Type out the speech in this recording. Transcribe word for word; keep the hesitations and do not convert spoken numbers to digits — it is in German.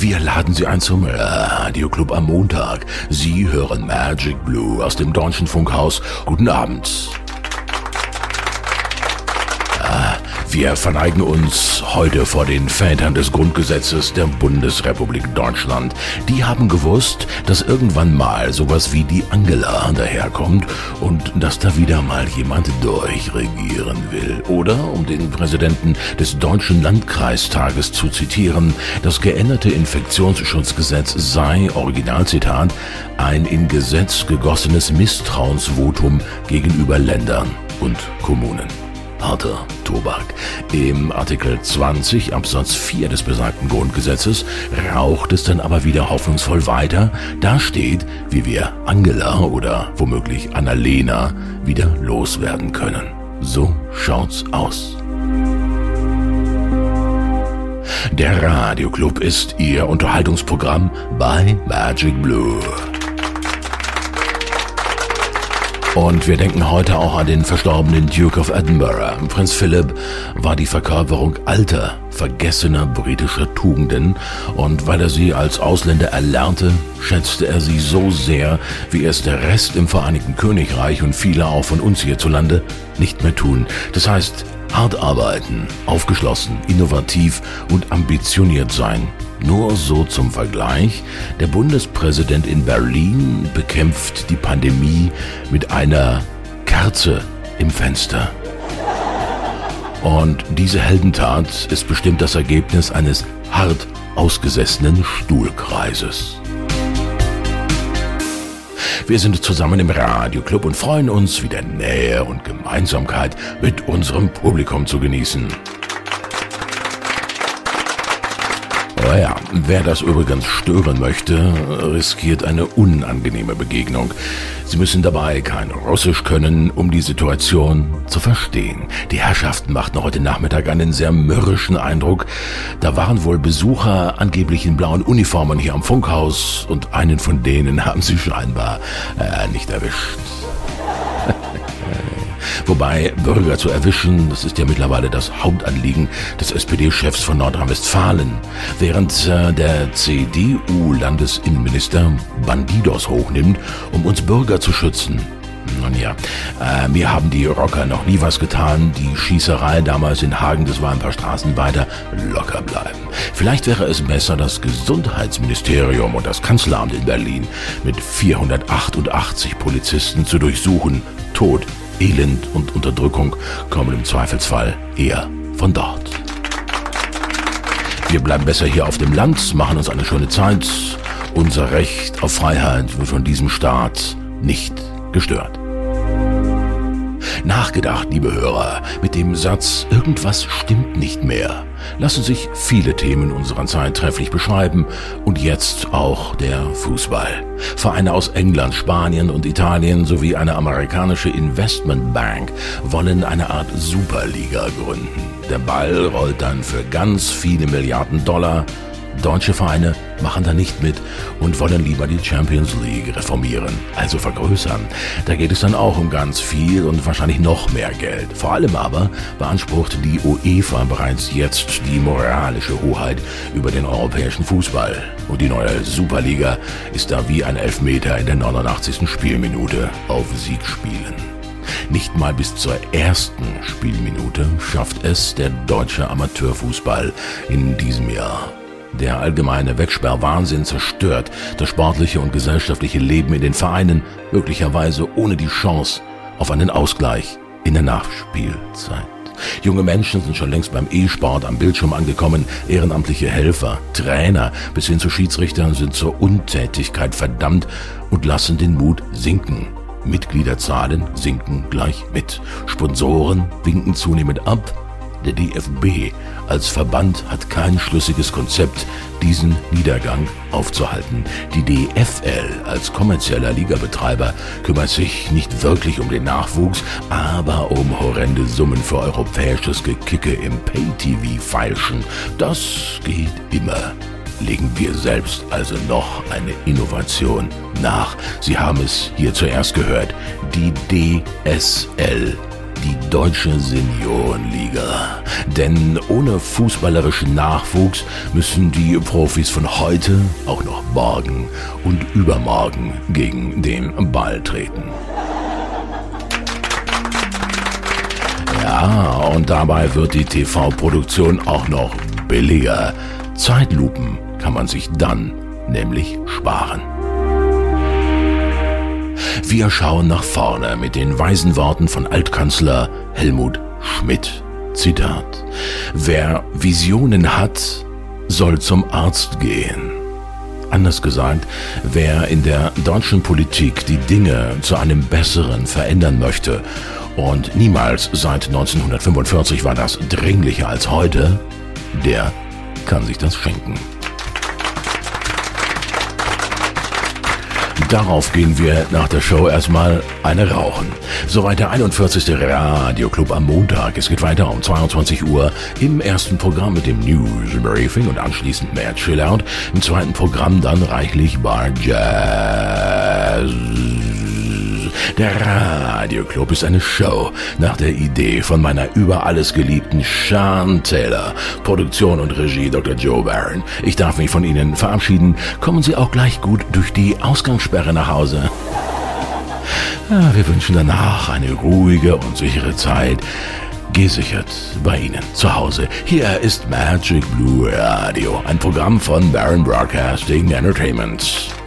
Wir laden Sie ein zum Radioclub am Montag. Sie hören Magic Blue aus dem Deutschen Funkhaus. Guten Abend. Wir verneigen uns heute vor den Vätern des Grundgesetzes der Bundesrepublik Deutschland. Die haben gewusst, dass irgendwann mal sowas wie die Angela daherkommt und dass da wieder mal jemand durchregieren will. Oder, um den Präsidenten des Deutschen Landkreistages zu zitieren, das geänderte Infektionsschutzgesetz sei, Originalzitat, ein in Gesetz gegossenes Misstrauensvotum gegenüber Ländern und Kommunen. Harter Tobak. Im Artikel zwanzig Absatz vier des besagten Grundgesetzes raucht es dann aber wieder hoffnungsvoll weiter. Da steht, wie wir Angela oder womöglich Annalena wieder loswerden können. So schaut's aus. Der Radioclub ist Ihr Unterhaltungsprogramm bei Magic Blue. Und wir denken heute auch an den verstorbenen Duke of Edinburgh. Prinz Philipp war die Verkörperung alter, vergessener britischer Tugenden. Und weil er sie als Ausländer erlernte, schätzte er sie so sehr, wie es der Rest im Vereinigten Königreich und viele auch von uns hierzulande nicht mehr tun. Das heißt, hart arbeiten, aufgeschlossen, innovativ und ambitioniert sein. Nur so zum Vergleich, der Bundespräsident in Berlin bekämpft die Pandemie mit einer Kerze im Fenster. Und diese Heldentat ist bestimmt das Ergebnis eines hart ausgesessenen Stuhlkreises. Wir sind zusammen im Radioclub und freuen uns, wieder Nähe und Gemeinsamkeit mit unserem Publikum zu genießen. Oh ja, wer das übrigens stören möchte, riskiert eine unangenehme Begegnung. Sie müssen dabei kein Russisch können, um die Situation zu verstehen. Die Herrschaften machten heute Nachmittag einen sehr mürrischen Eindruck. Da waren wohl Besucher angeblich in blauen Uniformen hier am Funkhaus und einen von denen haben sie scheinbar äh, nicht erwischt. Wobei Bürger zu erwischen, das ist ja mittlerweile das Hauptanliegen des S P D-Chefs von Nordrhein-Westfalen. Während äh, der C D U-Landesinnenminister Bandidos hochnimmt, um uns Bürger zu schützen. Nun ja, äh, mir haben die Rocker noch nie was getan. Die Schießerei damals in Hagen, das war ein paar Straßen weiter, locker bleiben. Vielleicht wäre es besser, das Gesundheitsministerium und das Kanzleramt in Berlin mit vierhundertachtundachtzig Polizisten zu durchsuchen. Tod, Elend und Unterdrückung kommen im Zweifelsfall eher von dort. Wir bleiben besser hier auf dem Land, machen uns eine schöne Zeit. Unser Recht auf Freiheit wird von diesem Staat nicht gestört. Nachgedacht, liebe Hörer, mit dem Satz, irgendwas stimmt nicht mehr, lassen sich viele Themen unserer Zeit trefflich beschreiben und jetzt auch der Fußball. Vereine aus England, Spanien und Italien sowie eine amerikanische Investmentbank wollen eine Art Superliga gründen. Der Ball rollt dann für ganz viele Milliarden Dollar. Deutsche Vereine machen da nicht mit und wollen lieber die Champions League reformieren, also vergrößern. Da geht es dann auch um ganz viel und wahrscheinlich noch mehr Geld. Vor allem aber beansprucht die UEFA bereits jetzt die moralische Hoheit über den europäischen Fußball. Und die neue Superliga ist da wie ein Elfmeter in der neunundachtzigsten Spielminute auf Sieg spielen. Nicht mal bis zur ersten Spielminute schafft es der deutsche Amateurfußball in diesem Jahr. Der allgemeine Wegsperrwahnsinn zerstört das sportliche und gesellschaftliche Leben in den Vereinen, möglicherweise ohne die Chance auf einen Ausgleich in der Nachspielzeit. Junge Menschen sind schon längst beim E-Sport am Bildschirm angekommen, ehrenamtliche Helfer, Trainer bis hin zu Schiedsrichtern sind zur Untätigkeit verdammt und lassen den Mut sinken. Mitgliederzahlen sinken gleich mit. Sponsoren winken zunehmend ab. Der D F B als Verband hat kein schlüssiges Konzept, diesen Niedergang aufzuhalten. Die D F L als kommerzieller Ligabetreiber kümmert sich nicht wirklich um den Nachwuchs, aber um horrende Summen für europäisches Gekicke im Pay-T V-Feilschen. Das geht immer. Legen wir selbst also noch eine Innovation nach. Sie haben es hier zuerst gehört. Die D S L. die Deutsche Seniorenliga. Denn ohne fußballerischen Nachwuchs müssen die Profis von heute auch noch morgen und übermorgen gegen den Ball treten. Ja, und dabei wird die T V-Produktion auch noch billiger. Zeitlupen kann man sich dann nämlich sparen. Wir schauen nach vorne mit den weisen Worten von Altkanzler Helmut Schmidt. Zitat: Wer Visionen hat, soll zum Arzt gehen. Anders gesagt, wer in der deutschen Politik die Dinge zu einem Besseren verändern möchte, und niemals seit neunzehnhundertfünfundvierzig war das dringlicher als heute, der kann sich das schenken. Darauf gehen wir nach der Show erstmal eine rauchen. Soweit der einundvierzigste Radioclub am Montag. Es geht weiter um zweiundzwanzig Uhr im ersten Programm mit dem News Briefing und anschließend mehr Chillout. Im zweiten Programm dann reichlich Bar Jazz. Der Radioclub ist eine Show nach der Idee von meiner über alles geliebten Sean Taylor. Produktion und Regie Doktor Joe Barron. Ich darf mich von Ihnen verabschieden. Kommen Sie auch gleich gut durch die Ausgangssperre nach Hause. Ja, wir wünschen danach eine ruhige und sichere Zeit. Gesichert bei Ihnen zu Hause. Hier ist Magic Blue Radio, ein Programm von Barron Broadcasting Entertainment.